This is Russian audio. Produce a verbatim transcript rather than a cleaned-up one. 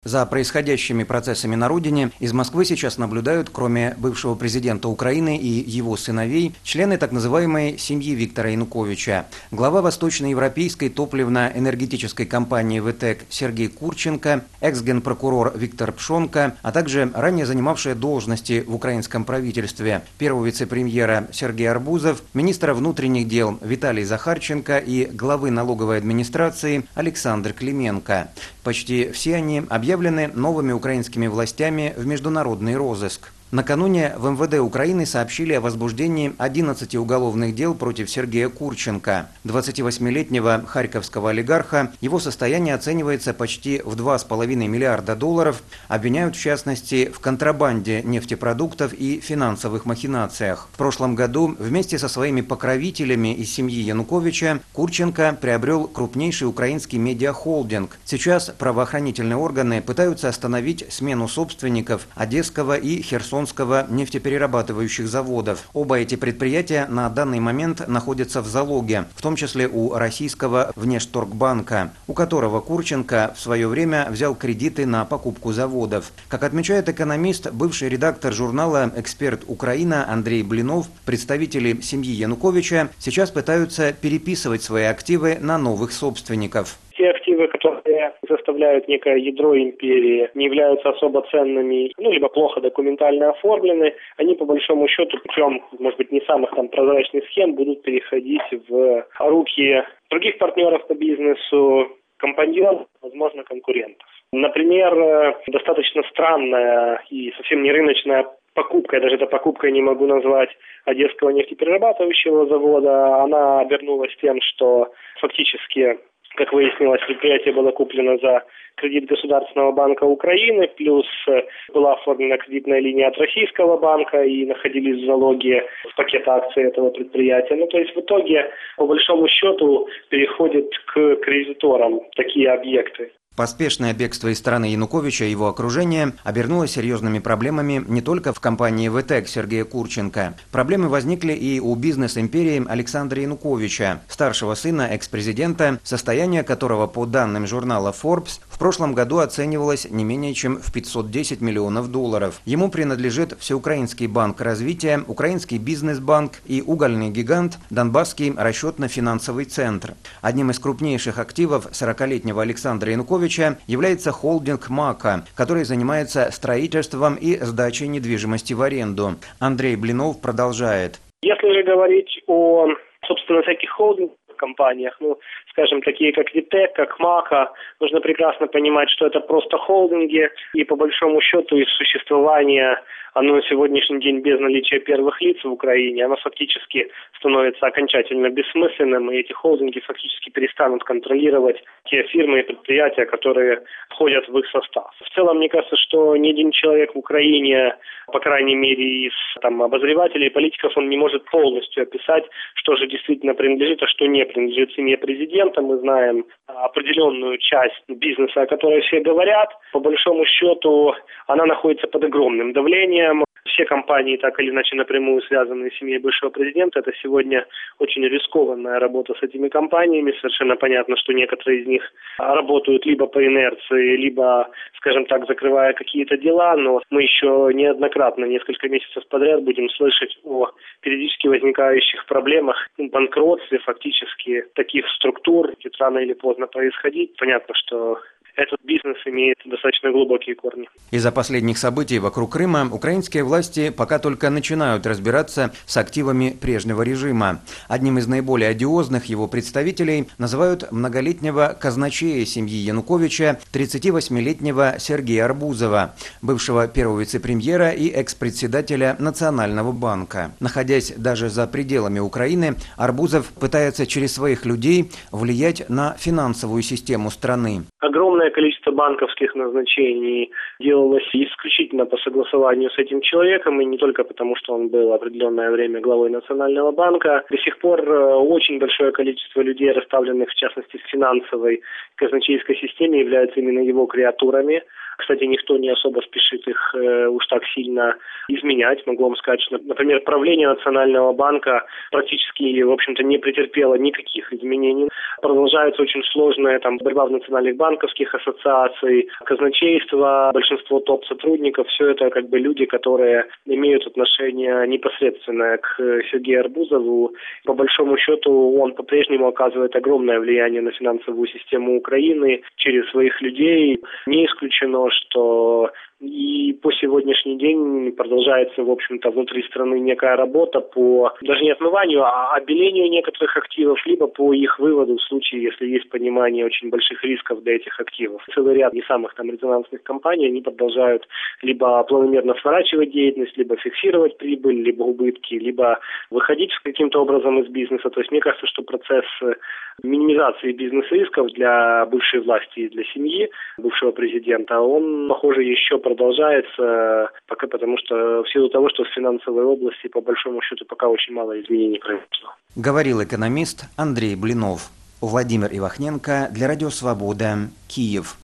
За происходящими процессами на родине из Москвы сейчас наблюдают, кроме бывшего президента Украины и его сыновей, члены так называемой семьи Виктора Януковича. Глава восточноевропейской топливно-энергетической компании ВТЭК Сергей Курченко, экс-генпрокурор Виктор Пшонка, а также ранее занимавшие должности в украинском правительстве первого вице-премьера Сергей Арбузов, министра внутренних дел Виталий Захарченко и главы налоговой администрации Александр Клименко. Почти все они объявлены новыми украинскими властями в международный розыск. Накануне в эм вэ дэ Украины сообщили о возбуждении одиннадцати уголовных дел против Сергея Курченко. двадцативосьмилетнего харьковского олигарха, его состояние оценивается почти в два с половиной миллиарда долларов, обвиняют в частности в контрабанде нефтепродуктов и финансовых махинациях. В прошлом году вместе со своими покровителями из семьи Януковича Курченко приобрел крупнейший украинский медиахолдинг. Сейчас правоохранительные органы пытаются остановить смену собственников Одесского и Херсонского нефтеперерабатывающих заводов. Оба эти предприятия на данный момент находятся в залоге, в том числе у российского Внешторгбанка, у которого Курченко в свое время взял кредиты на покупку заводов. Как отмечает экономист, бывший редактор журнала «Эксперт Украина» Андрей Блинов, представители семьи Януковича сейчас пытаются переписывать свои активы на новых собственников. Те активы, которые составляют некое ядро империи, не являются особо ценными, ну, либо плохо документально оформлены, они по большому счету путем, может быть, не самых там прозрачных схем будут переходить в руки других партнеров по бизнесу, компаньонов, возможно, конкурентов. Например, достаточно странная и совсем не рыночная покупка, я даже это покупкой не могу назвать, Одесского нефтеперерабатывающего завода, она обернулась тем, что фактически, как выяснилось, предприятие было куплено за кредит Государственного банка Украины, плюс была оформлена кредитная линия от Российского банка и находились в залоге в пакет акций этого предприятия. Ну, то есть в итоге, по большому счету, переходят к кредиторам такие объекты. Поспешное бегство из страны Януковича и его окружения обернулось серьезными проблемами не только в компании ВТЭК Сергея Курченко. Проблемы возникли и у бизнес-империи Александра Януковича, старшего сына экс-президента, состояние которого, по данным журнала Forbes, в прошлом году оценивалось не менее чем в пятьсот десять миллионов долларов. Ему принадлежит Всеукраинский банк развития, Украинский бизнес-банк и угольный гигант Донбасский расчетно-финансовый центр. Одним из крупнейших активов сорокалетнего Александра Януковича является холдинг МАКа, который занимается строительством и сдачей недвижимости в аренду. Андрей Блинов продолжает. Если же говорить о, собственно, всяких холдинговых компаниях, ну, скажем, такие как ВТЭК, как МАКа, нужно прекрасно понимать, что это просто холдинги, и по большому счету их существование, оно на сегодняшний день без наличия первых лиц в Украине, оно фактически становится окончательно бессмысленным, и эти холдинги фактически перестанут контролировать те фирмы и предприятия, которые входят в их состав. В целом, мне кажется, что ни один человек в Украине, по крайней мере, из там, обозревателей, политиков, он не может полностью описать, что же действительно принадлежит, а что не принадлежит семье президента. Мы знаем определенную часть бизнеса, о которой все говорят. По большому счету, она находится под огромным давлением. Все компании, так или иначе напрямую связанные с семьей бывшего президента, это сегодня очень рискованная работа с этими компаниями. Совершенно понятно, что некоторые из них работают либо по инерции, либо, скажем так, закрывая какие-то дела, но мы еще неоднократно, несколько месяцев подряд будем слышать о периодически возникающих проблемах, банкротстве фактически таких структур, будет рано или поздно происходить. Понятно, что этот бизнес имеет достаточно глубокие корни. Из-за последних событий вокруг Крыма украинские власти пока только начинают разбираться с активами прежнего режима. Одним из наиболее одиозных его представителей называют многолетнего казначея семьи Януковича, тридцативосьмилетнего Сергея Арбузова, бывшего первого вице-премьера и экс-председателя Национального банка. Находясь даже за пределами Украины, Арбузов пытается через своих людей влиять на финансовую систему страны. Огромное количество банковских назначений делалось исключительно по согласованию с этим человеком, и не только потому, что он был определенное время главой Национального банка. До сих пор очень большое количество людей, расставленных в частности в финансовой казначейской системе, являются именно его креатурами. Кстати, никто не особо спешит их э, уж так сильно изменять. Могу вам сказать, что, например, правление Национального банка практически, в общем-то, не претерпело никаких изменений. Продолжается очень сложная там борьба в национальных банковских ассоциаций, казначейство, большинство топ-сотрудников, все это как бы люди, которые имеют отношение непосредственное к Сергею Арбузову. По большому счету он по-прежнему оказывает огромное влияние на финансовую систему Украины через своих людей. Не исключено, что и по сегодняшний день продолжается, в общем-то, внутри страны некая работа по, даже не отмыванию, а обелению некоторых активов, либо по их выводу в случае, если есть понимание очень больших рисков для этих активов. Целый ряд не самых там резонансных компаний, они продолжают либо планомерно сворачивать деятельность, либо фиксировать прибыль, либо убытки, либо выходить каким-то образом из бизнеса. То есть мне кажется, что процесс минимизации бизнес-рисков для бывшей власти и для семьи бывшего президента, он, похоже, еще продолжается, пока потому что в силу того, что в финансовой области, по большому счету, пока очень мало изменений произошло. Говорил экономист Андрей Блинов. Владимир Ивахненко для Радио Свобода, Киев.